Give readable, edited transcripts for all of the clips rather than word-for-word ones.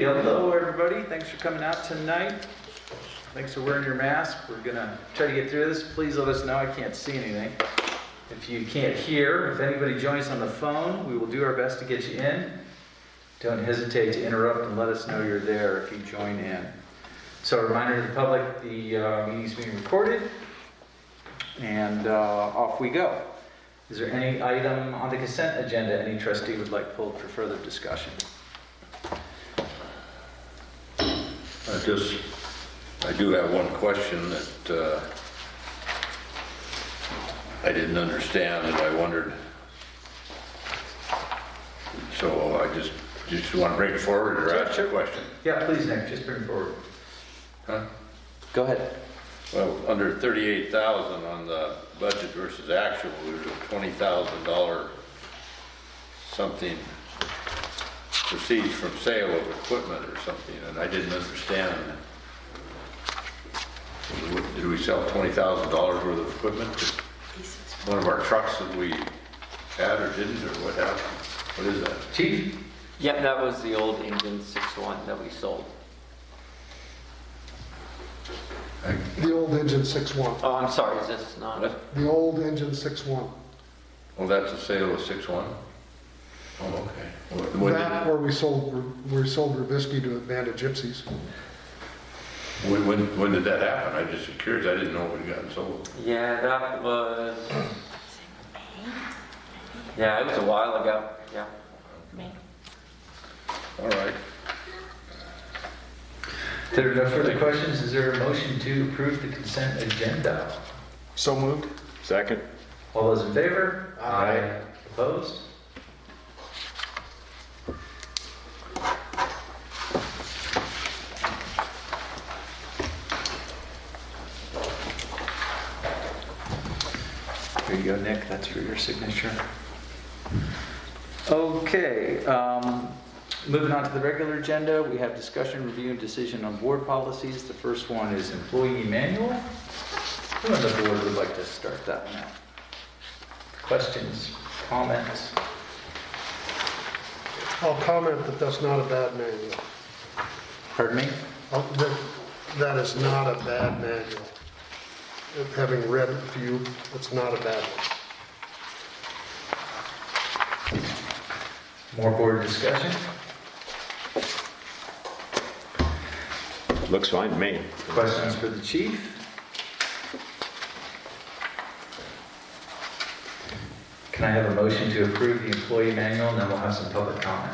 Hello everybody, thanks for coming out tonight. Thanks for wearing your mask. We're gonna try to get through this. Please let us know, I can't see anything. If you can't hear, if anybody joins on the phone, we will do our best to get you in. Don't hesitate to interrupt and let us know you're there if you join in. So a reminder to the public, the meeting's being recorded, and off we go. Is there any item on the consent agenda any trustee would like pulled for further discussion? I do have one question that I didn't understand, and I wondered. So I just want to bring it forward or ask a question. Yeah, please, Nick, just bring it forward. Huh? Go ahead. Well, under 38,000 on the budget versus actual, there's a $20,000 something proceeds from sale of equipment or something, and I didn't understand. Did we sell $20,000 worth of equipment? One of our trucks that we had or didn't, or what happened? What is that? Chief? Yep, that was the old engine 6.1 that we sold. The old engine 6.1. Oh, I'm sorry, is this not? What? The old engine 6.1. Oh, that's a sale of 6.1? Oh, okay. When That where we sold Rubisky to Band of Gypsies. when did that happen? I'm just curious. I didn't know it had gotten sold. Yeah, that was. Yeah, it was a while ago. Yeah. All right. If there are no further questions, is there a motion to approve the consent agenda? So moved. Second. All those in favor? Aye. Opposed? Here you go, Nick. That's for your signature. Okay. Moving on to the regular agenda, we have discussion, review, and decision on board policies. The first one is employee manual. Who on the board would like to start that one out? Questions, comments? I'll comment that that's not a bad manual. Pardon me? That is not a bad manual. Having read a few, it's not a bad one. More board discussion? Looks fine to me. Questions for the chief? Can I have a motion to approve the employee manual, and then we'll have some public comment?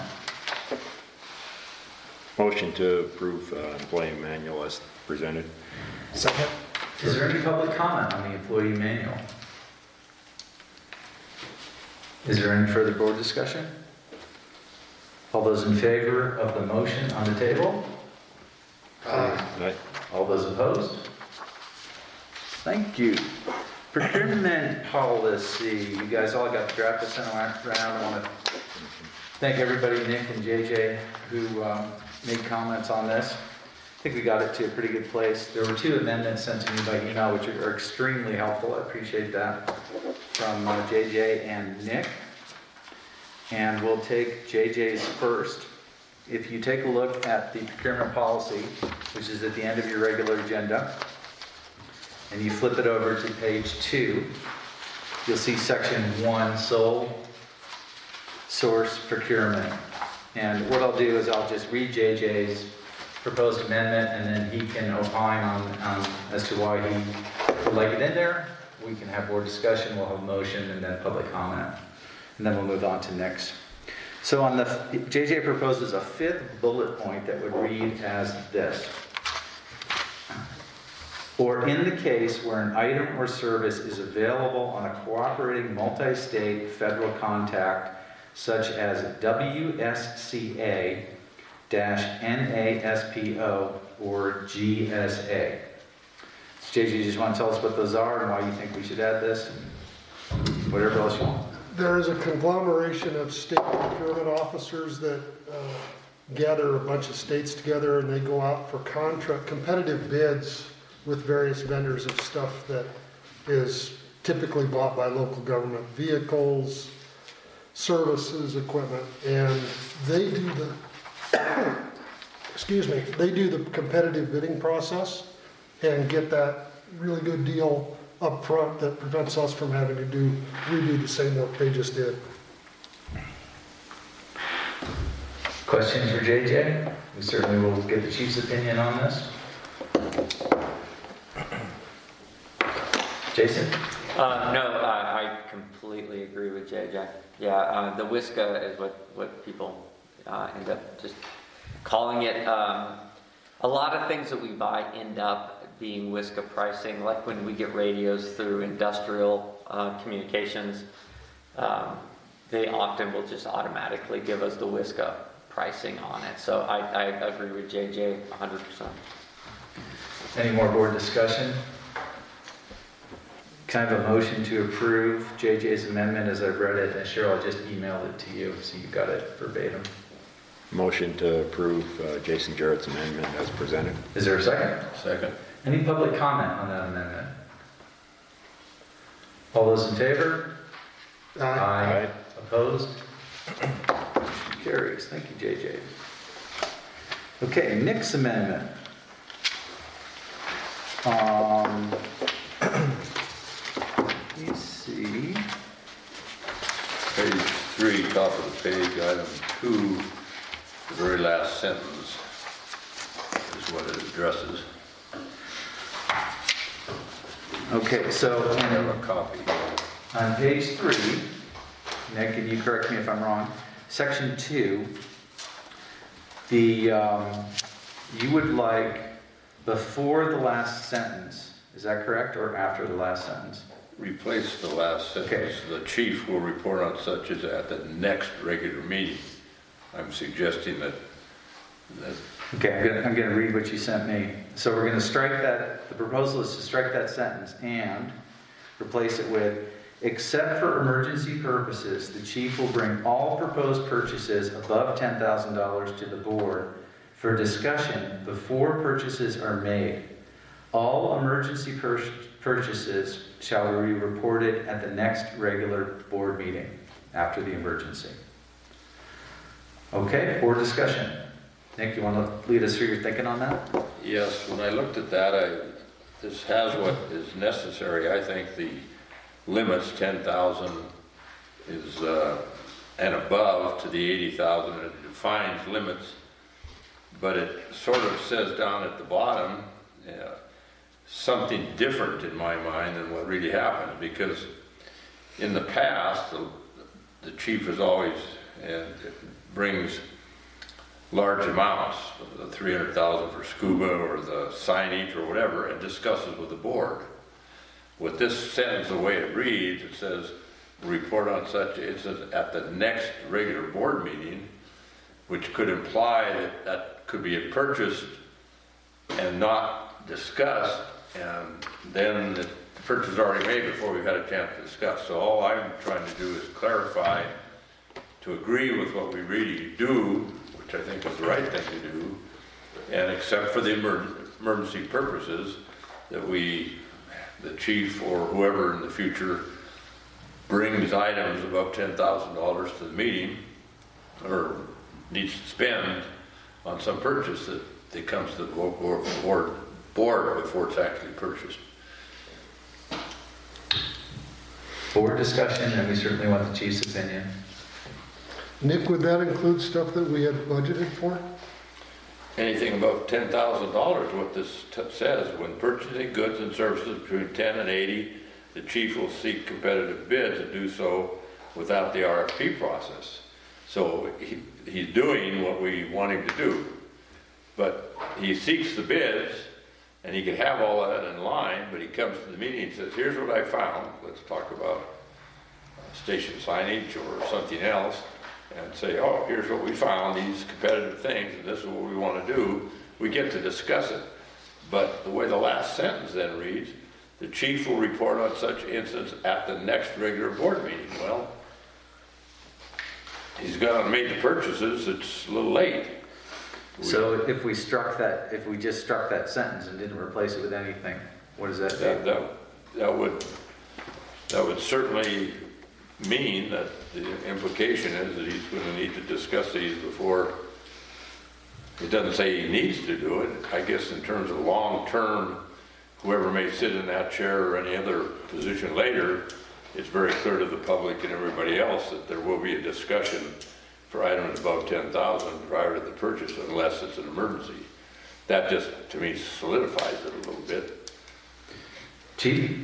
Motion to approve employee manual as presented. Second. Is there any public comment on the employee manual? Is there any further board discussion? All those in favor of the motion on the table? Aye. All those opposed? Thank you. Procurement policy. You guys all got the draft I sent around. I want to thank everybody, Nick and JJ, who made comments on this. I think we got it to a pretty good place. There were 2 amendments sent to me by email, which are extremely helpful. I appreciate that from JJ and Nick. And we'll take JJ's first. If you take a look at the procurement policy, which is at the end of your regular agenda, and you flip it over to page 2, you'll see section 1, sole source procurement. And what I'll do is I'll just read JJ's proposed amendment, and then he can opine on as to why he would like it in there. We can have more discussion, we'll have a motion, and then public comment. And then we'll move on to next. So on the, JJ proposes a 5th bullet point that would read as this. Or in the case where an item or service is available on a cooperating multi-state federal contact, such as WSCA, NASPO, or GSA. So JJ, you just want to tell us what those are and why you think we should add this, and whatever else you want. There is a conglomeration of state procurement officers that gather a bunch of states together, and they go out for competitive bids with various vendors of stuff that is typically bought by local government vehicles, services, equipment, and they do the they do the competitive bidding process and get that really good deal up front that prevents us from having to redo the same work they just did. Questions for JJ? We certainly will get the chief's opinion on this. Jason? No, I completely agree with JJ. Yeah, the Wisca is what people end up just calling it. A lot of things that we buy end up being Wisca pricing, like when we get radios through industrial communications, they often will just automatically give us the Wisca pricing on it. So I agree with JJ 100%. Any more board discussion? Kind of a motion to approve JJ's amendment as I've read it, and Cheryl, I just emailed it to you, so you got it verbatim. Motion to approve Jason Jarrett's amendment as presented. Is there a second? Second. Any public comment on that amendment? All those in favor? Aye. Opposed? Carries. Thank you, JJ. Okay, Nick's amendment. Let's see. Page 3, top of the page, item 2, the very last sentence is what it addresses. Okay, so I have a copy. on page 3, Nick, can you correct me if I'm wrong? Section 2, you would like before the last sentence, is that correct, or after the last sentence? Replace the last sentence. The chief will report on such as at the next regular meeting. I'm suggesting that Okay, I'm going to read what you sent me. So we're going to strike that, the proposal is to strike that sentence and replace it with, except for emergency purposes, the chief will bring all proposed purchases above $10,000 to the board for discussion before purchases are made. All emergency purchases shall be reported at the next regular board meeting after the emergency. Okay, board discussion. Nick, you want to lead us through your thinking on that? yes, when I looked at that, this has what is necessary. I think the limits 10,000 is and above to the 80,000. It defines limits, but it sort of says down at the bottom something different in my mind than what really happened, because in the past the chief is always and brings large amounts, the 300,000 for scuba or the signage or whatever, and discusses with the board. With this sentence, the way it reads, it says, report on such, it says at the next regular board meeting, which could imply that that could be purchased and not discussed, and then the purchase is already made before we've had a chance to discuss. So all I'm trying to do is clarify, to agree with what we really do, which I think is the right thing to do, and except for the emergency purposes, that the chief or whoever in the future brings items above $10,000 to the meeting, or needs to spend on some purchase, that it comes to the board before it's actually purchased. Board discussion, and we certainly want the chief's opinion. Nick, would that include stuff that we had budgeted for? Anything above $10,000, what this says, when purchasing goods and services between 10 and 80, the chief will seek competitive bids and do so without the RFP process. So he's doing what we want him to do, but he seeks the bids, and he can have all that in line, but he comes to the meeting and says, here's what I found, let's talk about station signage or something else, and say, oh, here's what we found, these competitive things, and this is what we want to do. We get to discuss it. But the way the last sentence then reads, the chief will report on such instance at the next regular board meeting. Well, he's gone and made the purchases, it's a little late. So if we just struck that sentence and didn't replace it with anything, what does that do? That would certainly mean that the implication is that he's going to need to discuss these before It doesn't say he needs to do it. I guess in terms of long-term, whoever may sit in that chair or any other position later, it's very clear to the public and everybody else that there will be a discussion for items above 10,000 prior to the purchase unless it's an emergency. That just, to me, solidifies it a little bit. Chief?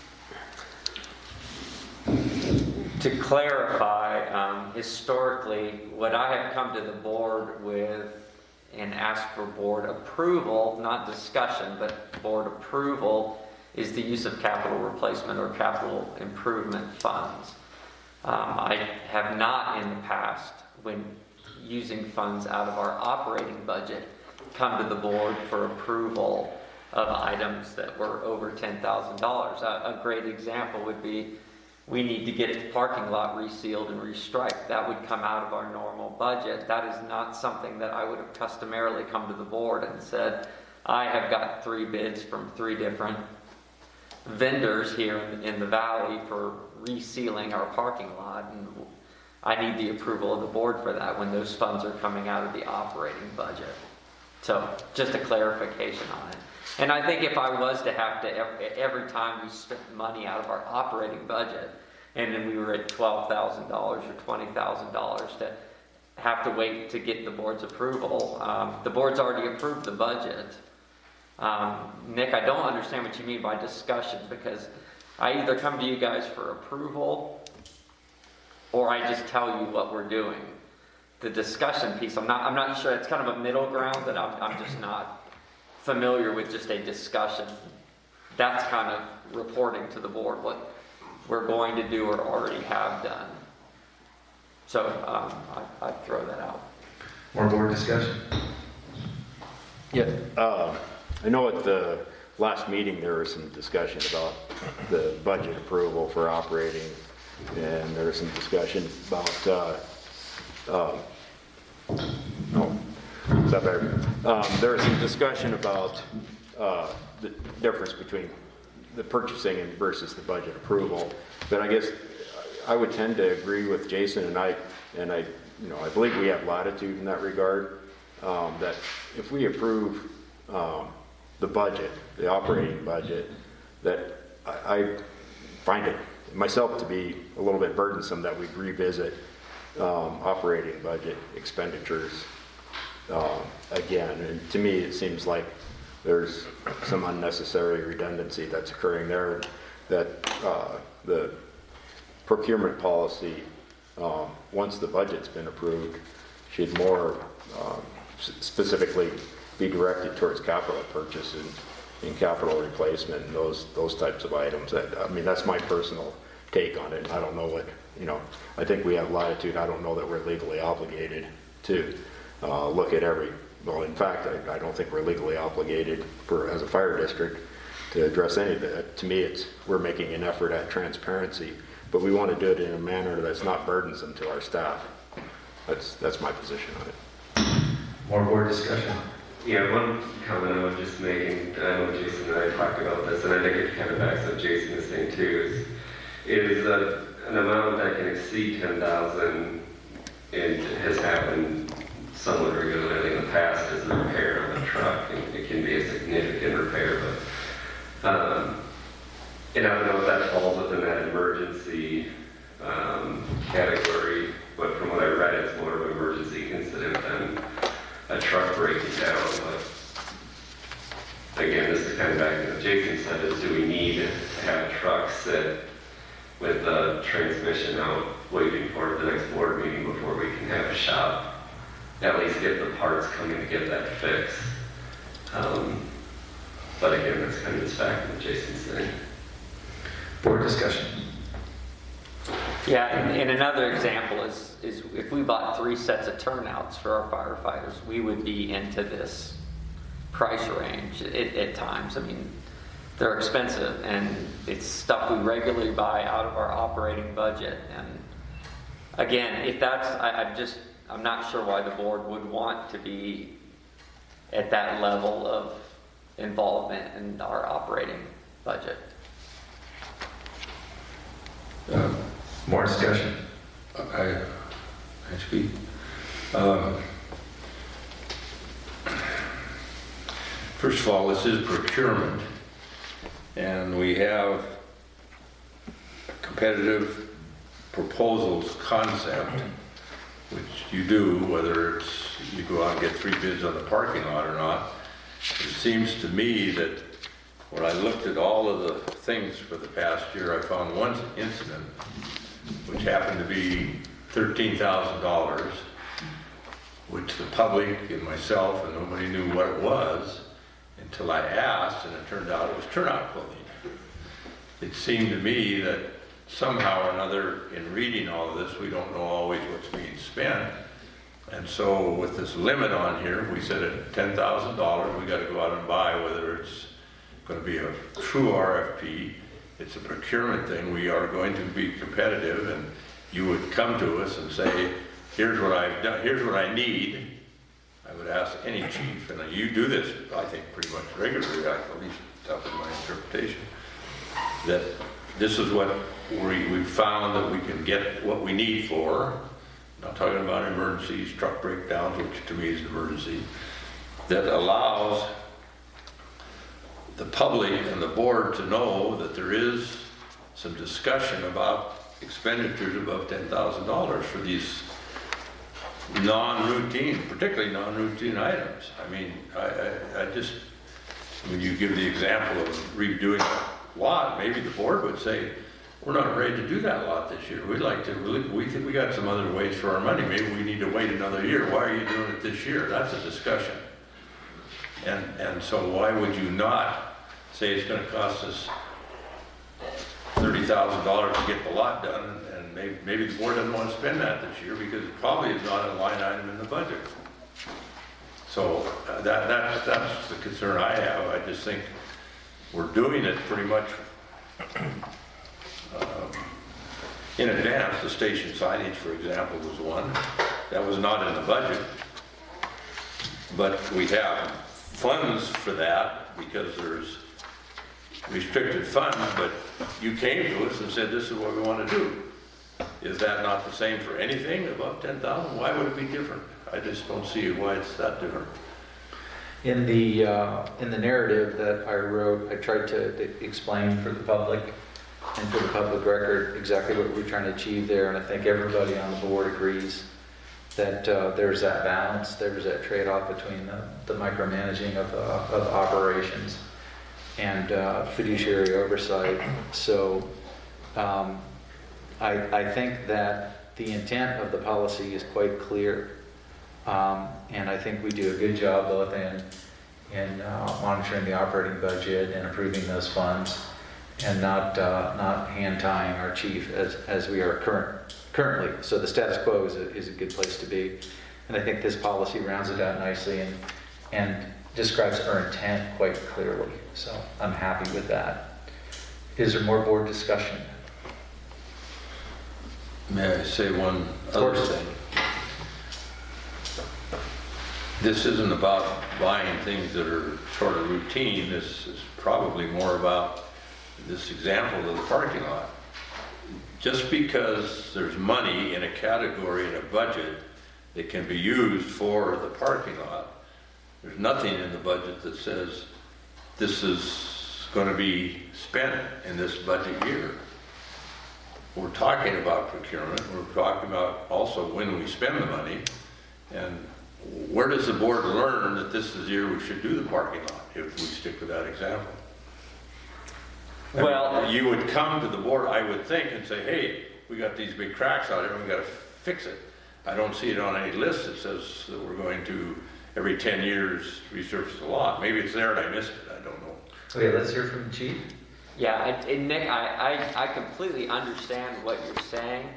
To clarify, historically, what I have come to the board with and asked for board approval, not discussion, but board approval, is the use of capital replacement or capital improvement funds. I have not in the past, when using funds out of our operating budget, come to the board for approval of items that were over $10,000. A great example would be, we need to get the parking lot resealed and restriped. That would come out of our normal budget. That is not something that I would have customarily come to the board and said, I have got 3 bids from 3 different vendors here in the valley for resealing our parking lot, and I need the approval of the board for that when those funds are coming out of the operating budget. So just a clarification on it. And I think if I was to have to, every time we spent money out of our operating budget, and then we were at $12,000 or $20,000, to have to wait to get the board's approval. The board's already approved the budget. Nick, I don't understand what you mean by discussion, because I either come to you guys for approval or I just tell you what we're doing. The discussion piece, I'm not sure. It's kind of a middle ground that I'm just not familiar with. Just a discussion. That's kind of reporting to the board what we're going to do or already have done. So I'd throw that out. More board discussion? Yeah, I know at the last meeting there was some discussion about the budget approval for operating, and there was some discussion about, is that better? There was some discussion about the difference between the purchasing and versus the budget approval. But I guess I would tend to agree with Jason, and I believe we have latitude in that regard. That if we approve the budget, the operating budget, that I find it myself to be a little bit burdensome that we revisit operating budget expenditures again. And to me, it seems like there's some unnecessary redundancy that's occurring there, that the procurement policy, once the budget's been approved, should more specifically be directed towards capital purchase and capital replacement and those types of items. I mean, that's my personal take on it. I don't know what, I think we have latitude. I don't know that we're legally obligated to look at well, in fact, I don't think we're legally obligated as a fire district to address any of that. To me, we're making an effort at transparency, but we want to do it in a manner that's not burdensome to our staff. That's my position on it. More board discussion? Yeah, one comment I was just making, and I know Jason and I talked about this, and I think it kind of backs up Jason is saying too, is an amount that can exceed 10,000, and has happened somewhat regularly in the past, is the repair of a truck. And it can be a significant repair, but and I don't know if that falls within that emergency category, but from what I read, it's more of an emergency incident than a truck breaking down. But again, this is kind of back to what Jason said, is do we need to have a truck sit with the transmission out waiting for the next board meeting before we can have a shop at least get the parts coming to get that fixed? But again, that's kind of just back to what Jason's saying. Board discussion? Yeah, and another example is if we bought 3 sets of turnouts for our firefighters, we would be into this price range at times. I mean, they're expensive, and it's stuff we regularly buy out of our operating budget. And again, if that's, I'm not sure why the board would want to be at that level of involvement in our operating budget. More discussion? First of all, this is procurement, and we have a competitive proposals concept, which you do, whether it's you go out and get 3 bids on the parking lot or not. It seems to me that when I looked at all of the things for the past year, I found one incident which happened to be $13,000, which the public and myself and nobody knew what it was until I asked, and it turned out it was turnout clothing. It seemed to me that somehow or another, in reading all of this, we don't know always what's being spent. And so with this limit on here, we said at $10,000, we got to go out and buy, whether it's going to be a true RFP, it's a procurement thing, we are going to be competitive, and you would come to us and say, here's what I've done, here's what I need. I would ask any chief, and you do this, I think, pretty much regularly, at least that was my interpretation, that this is what we found that we can get what we need for. Not talking about emergencies, truck breakdowns, which to me is an emergency, that allows the public and the board to know that there is some discussion about expenditures above $10,000 for these non-routine, particularly non-routine items. I mean, I just, when you give the example of redoing a lot, maybe the board would say, we're not ready to do that lot this year. We'd like to, we think we got some other ways for our money. Maybe we need to wait another year. Why are you doing it this year? That's a discussion. And so why would you not say it's going to cost us $30,000 to get the lot done, and maybe the board doesn't want to spend that this year because it probably is not a line item in the budget. So that's the concern I have. I just think we're doing it pretty much in advance. The station signage, for example, was one. That was not in the budget. But we have funds for that because there's restricted funds, but you came to us and said, this is what we want to do. Is that not the same for anything above 10,000? Why would it be different? I just don't see why it's that different. In the narrative that I wrote, I tried to explain for the public and for the public record exactly what we're trying to achieve there, and I think everybody on the board agrees that there's that balance, there's that trade-off between the micromanaging of operations and fiduciary oversight. So I think that the intent of the policy is quite clear, and I think we do a good job both in monitoring the operating budget and approving those funds, and not hand tying our chief as we are currently. So the status quo is a good place to be, and I think this policy rounds it out nicely and describes our intent quite clearly. So I'm happy with that. Is there more board discussion? May I say one other thing? This isn't about buying things that are sort of routine. This is probably more about this example of the parking lot. Just because there's money in a category in a budget that can be used for the parking lot, there's nothing in the budget that says this is going to be spent in this budget year. We're talking about procurement. We're talking about also when we spend the money. And where does the board learn that this is the year we should do the parking lot if we stick with that example? Well, you would come to the board, I would think, and say, hey, we got these big cracks out here and we got to fix it. I don't see it on any list that says that we're going to, every 10 years, resurface the lot. Maybe it's there and I missed it. I don't know. Okay, let's hear from the chief. yeah, Nick, I completely understand what you're saying.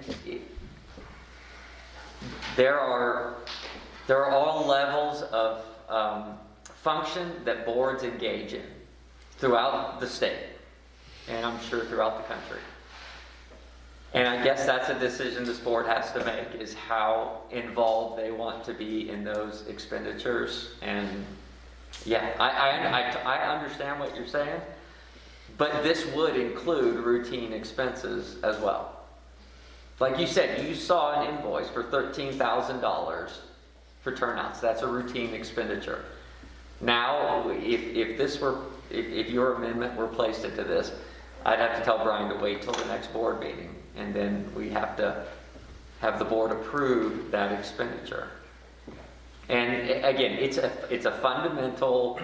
There are all levels of function that boards engage in throughout the state, and I'm sure throughout the country. And I guess that's a decision this board has to make, is how involved they want to be in those expenditures. And yeah, I understand what you're saying, but this would include routine expenses as well. Like you said, you saw an invoice for $13,000 for turnouts. That's a routine expenditure. Now, if your amendment were placed into this, I'd have to tell Brian to wait till the next board meeting, and then we have to have the board approve that expenditure. And again, it's a fundamental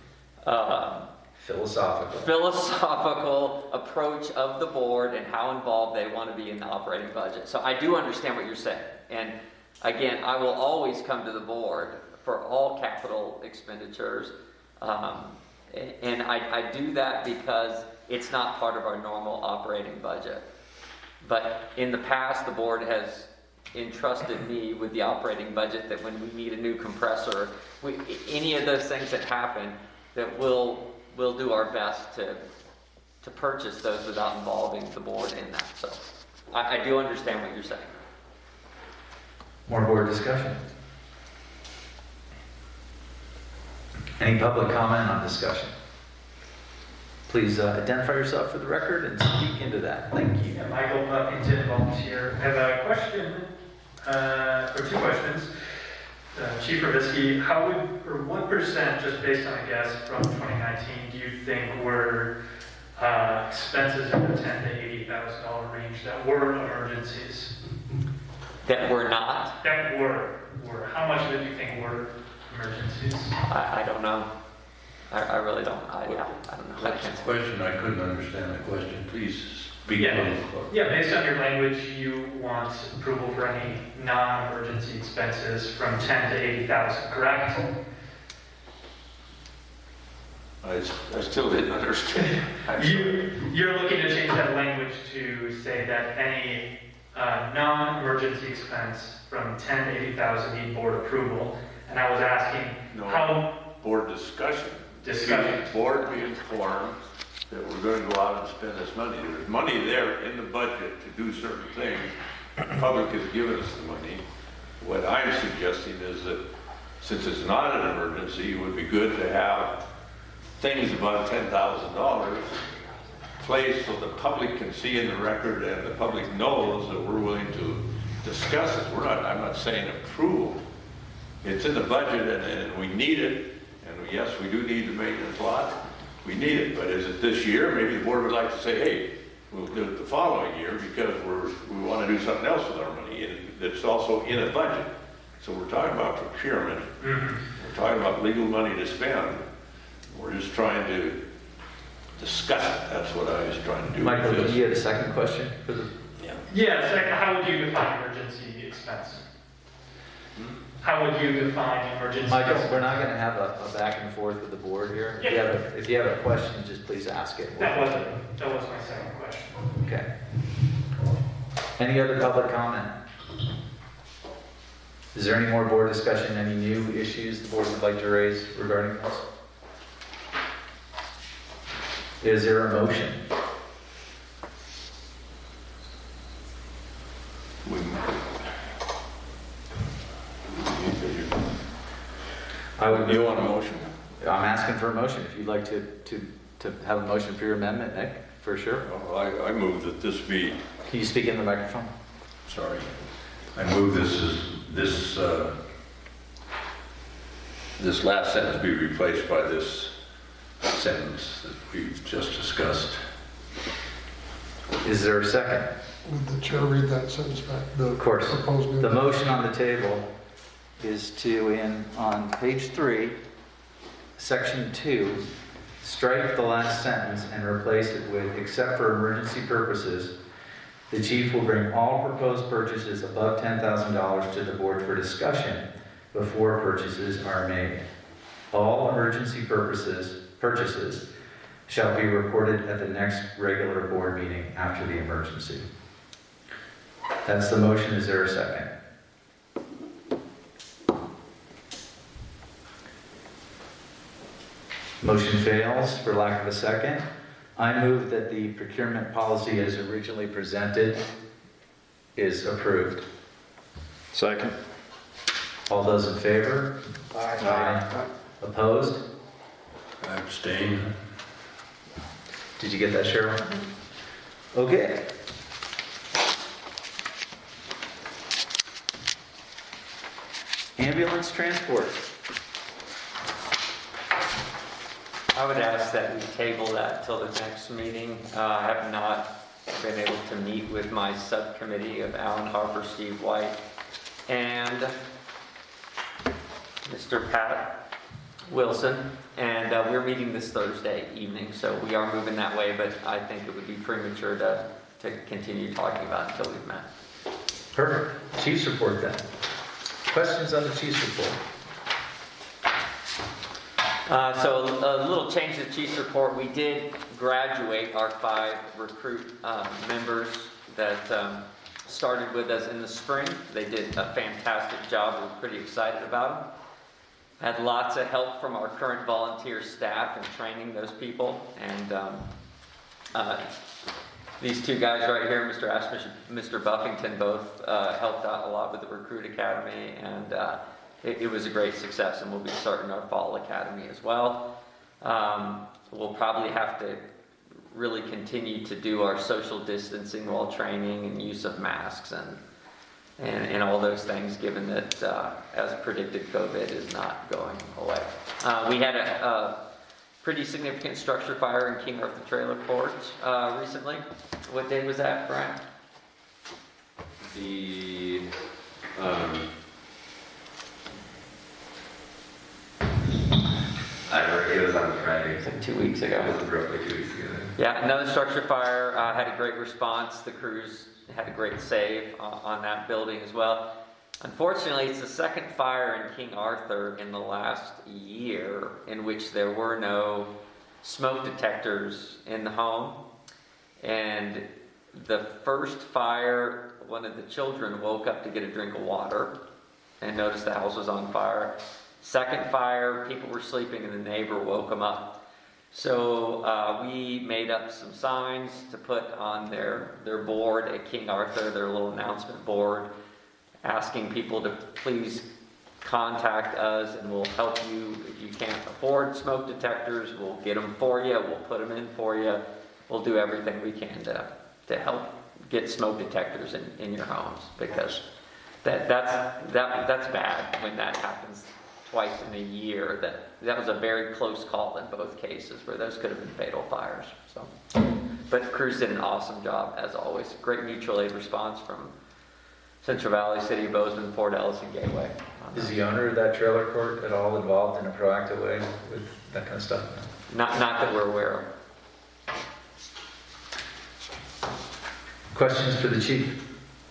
philosophical approach of the board and how involved they want to be in the operating budget. So I do understand what you're saying. And again, I will always come to the board for all capital expenditures. And I do that because it's not part of our normal operating budget. But in the past, the board has entrusted me with the operating budget, that when we need a new compressor, any of those things that happen, that we'll do our best to purchase those without involving the board in that. So I do understand what you're saying. More board discussion? Any public comment on discussion? Please identify yourself for the record and speak into that. Thank you. Yeah, Michael Buffington, volunteer. I have a question, or two questions. Chief Rubisky, what percent, just based on a guess from 2019, do you think were expenses in the $10,000 to $80,000 range that were emergencies? That we're not? That were. How much of it do you think were emergencies? I don't know. I really don't. I don't know. What's the question? I couldn't understand the question. Please speak. Yeah, based on your language, you want approval for any non-emergency expenses from 10 to 80,000, correct? I still didn't understand. You're looking to change that language to say that any non-emergency expense from 10 to 80,000 need board approval. And I was asking how board discussion. Discussion. The board be informed that we're going to go out and spend this money. There's money there in the budget to do certain things. The public has given us the money. What I'm suggesting is that since it's not an emergency, it would be good to have things above $10,000 placed so the public can see in the record and the public knows that we're willing to discuss it. I'm not saying approval. It's in the budget and we need it. And yes, we do need the maintenance lot. We need it, but is it this year? Maybe the board would like to say, hey, we'll do it the following year because we want to do something else with our money. And it's also in a budget. So we're talking about procurement. Mm-hmm. We're talking about legal money to spend. We're just trying to discuss it. That's what I was trying to do. Michael, do you have a second question? Yeah, second, how would you define emergency expense? How would you define emergency Michael, expense? we're not going to have a back and forth with the board here. Yeah. If you have a question, just please ask it. That was my second question. Okay. Any other public comment? Is there any more board discussion, any new issues the board would like to raise regarding this? Is there a motion? You want a motion? I'm asking for a motion. If you'd like to have a motion for your amendment, Nick, for sure. I move that this be. Can you speak in the microphone? Sorry. I move this last sentence be replaced by this sentence that we've just discussed. Is there a second? Would the chair read that sentence back? Of course. Proposed The motion on the table is on page 3, section 2, strike the last sentence and replace it with, except for emergency purposes, the chief will bring all proposed purchases above $10,000 to the board for discussion before purchases are made. All emergency purchases shall be reported at the next regular board meeting after the emergency. That's the motion. Is there a second? Motion fails for lack of a second. I move that the procurement policy as originally presented is approved. Second. All those in favor? Aye. Opposed? I abstain. Did you get that, Cheryl? Okay. Ambulance transport. I would ask that we table that till the next meeting. I have not been able to meet with my subcommittee of Alan Harper, Steve White, and Mr. Pat Wilson, and we're meeting this Thursday evening, so we are moving that way, but I think it would be premature to continue talking about it until we've met. Perfect. Chief's report then. Questions on the Chief's report? So a little change to the Chief's report. We did graduate our 5 recruit members that started with us in the spring. They did a fantastic job. We're pretty excited about them. Had lots of help from our current volunteer staff in training those people. And these 2 guys right here, Mr. Ashmish and Mr. Buffington, both helped out a lot with the Recruit Academy, and it was a great success, and we'll be starting our fall academy as well. We'll probably have to really continue to do our social distancing while training and use of masks and all those things, given that, as predicted, COVID is not going away. We had a pretty significant structure fire in King Arthur Trailer Court recently. What day was that, Brian? It was on Friday. It was like 2 weeks ago. It was roughly 2 weeks ago. Yeah, another structure fire, had a great response. The crews had a great save on that building as well. Unfortunately, it's the second fire in King Arthur in the last year in which there were no smoke detectors in the home. And the first fire, one of the children woke up to get a drink of water and noticed the house was on fire. Second fire, people were sleeping and the neighbor woke them up. So we made up some signs to put on their board at King Arthur, their little announcement board, asking people to please contact us and we'll help you. If you can't afford smoke detectors, we'll get them for you, we'll put them in for you. We'll do everything we can to help get smoke detectors in your homes, because that's bad when that happens twice in a year. That was a very close call in both cases where those could have been fatal fires. So, but crews did an awesome job as always. Great mutual aid response from Central Valley, City of Bozeman, Fort Ellis, and Gateway. Is the owner of that trailer court at all involved in a proactive way with that kind of stuff? Not that we're aware of. Questions for the chief?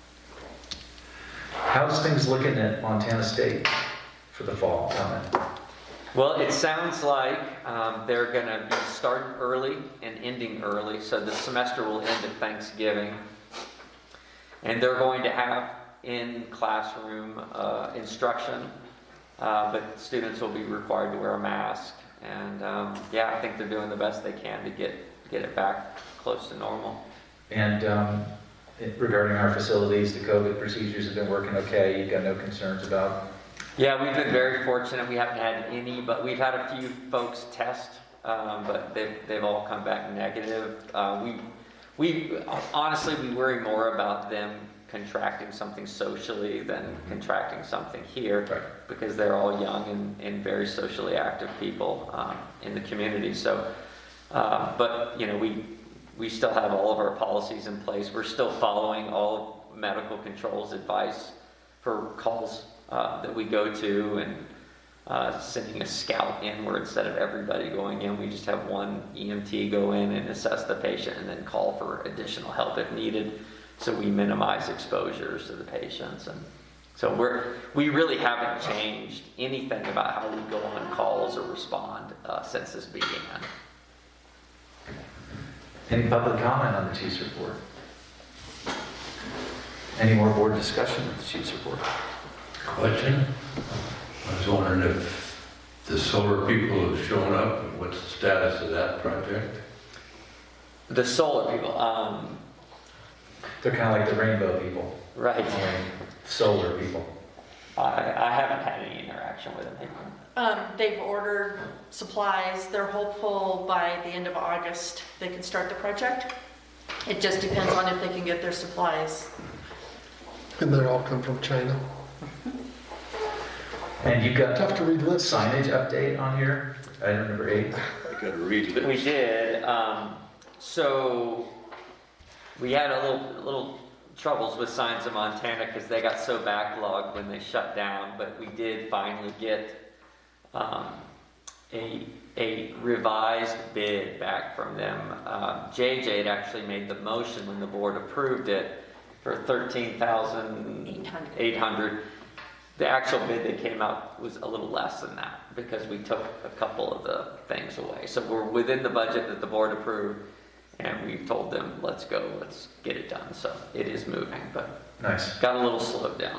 How's things looking at Montana State for the fall coming? Well, it sounds like they're going to be starting early and ending early, so the semester will end at Thanksgiving. And they're going to have in-classroom instruction, but students will be required to wear a mask. And I think they're doing the best they can to get it back close to normal. And regarding our facilities, the COVID procedures have been working okay? You've got no concerns about? Yeah, we've been very fortunate. We haven't had any, but we've had a few folks test, but they've all come back negative. We honestly, we worry more about them contracting something socially than contracting something here, right, because they're all young and very socially active people in the community. So, but we still have all of our policies in place. We're still following all of medical controls advice for calls that we go to, and sending a scout in where instead of everybody going in, we just have one EMT go in and assess the patient and then call for additional help if needed. So we minimize exposures to the patients. And so we really haven't changed anything about how we go on calls or respond since this began. Any public comment on the chief's report? Any more board discussion of the chief's report? Question? I was wondering if the solar people have shown up and what's the status of that project? The solar people, They're kind of like the rainbow people. right. Solar people. I haven't had any interaction with them. They've ordered supplies. They're hopeful by the end of August they can start the project. It just depends on if they can get their supplies. And they all come from China. And you've got Tough to read lips. signage update on here, item number 8. I gotta read it. We did, so we had a little troubles with Signs of Montana because they got so backlogged when they shut down, but we did finally get a revised bid back from them. JJ had actually made the motion when the board approved it for $13,800. The actual bid that came out was a little less than that because we took a couple of the things away. So we're within the budget that the board approved, and we've told them, let's go, let's get it done. So it is moving, but Nice. got a little slowed down.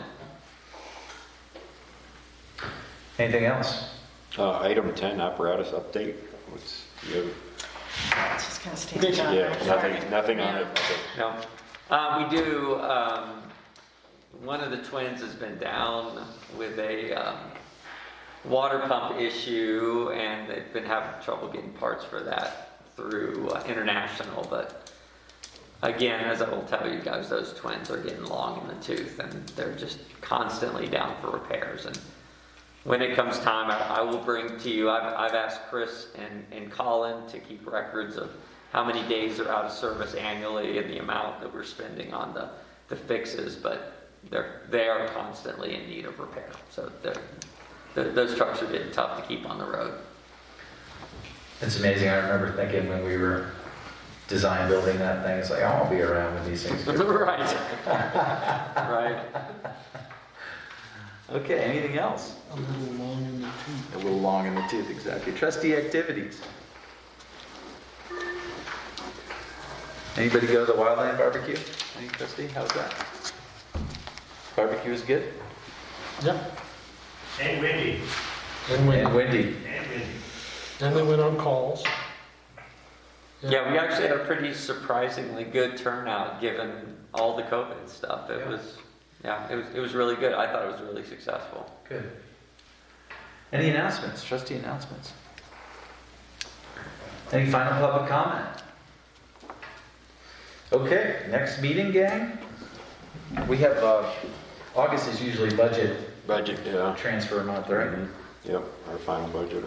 Anything else? Item 10, apparatus update. What's, you It's just kind of standing have, out. yeah, nothing on it. Okay. No. We do, one of the twins has been down with a water pump issue, and they've been having trouble getting parts for that through International. But again, as I will tell you guys, those twins are getting long in the tooth, and they're just constantly down for repairs. And when it comes time, I will bring to you, I've asked Chris and Colin to keep records of how many days they're out of service annually and the amount that we're spending on the fixes, but they are constantly in need of repair. So those trucks are getting tough to keep on the road. It's amazing. I remember thinking when we were design building that thing, it's like, I won't be around when these things get Right. Right. Okay, anything else? A little long in the tooth. A little long in the tooth, exactly. Trustee activities. Anybody go to the Wildland Barbecue? Any trustee? How's that? Barbecue is good? Yeah. And windy. And we, And windy. And windy. and they went on calls. Yeah, we actually had a pretty surprisingly good turnout given all the COVID stuff. It was really good. I thought it was really successful. Good. Any announcements? Trustee announcements? Any final public comment? Okay, next meeting, gang. We have, August is usually budget Yeah. transfer month, right? Mhm. Yep, our final budget.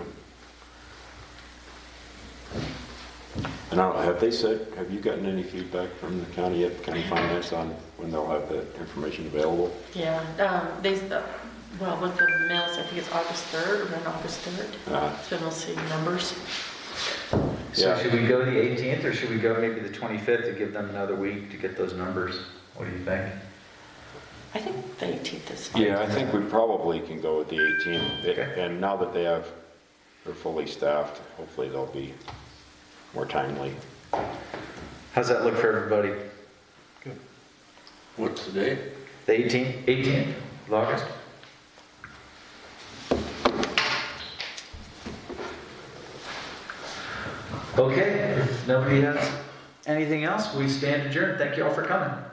And I don't, have you gotten any feedback from the county yet, county finance, on when they'll have that information available? Yeah, well, with the mills, I think it's August 3rd, around August 3rd. So we'll see numbers. So Yeah. should we go the 18th or should we go maybe the 25th to give them another week to get those numbers? What do you think? I think the 18th is fine. Yeah, I think we probably can go with the 18th. Okay. And now that they're fully staffed, hopefully they'll be more timely. How's that look for everybody? What's the date? The 18th of August? Okay, if nobody has anything else, we stand adjourned. Thank you all for coming.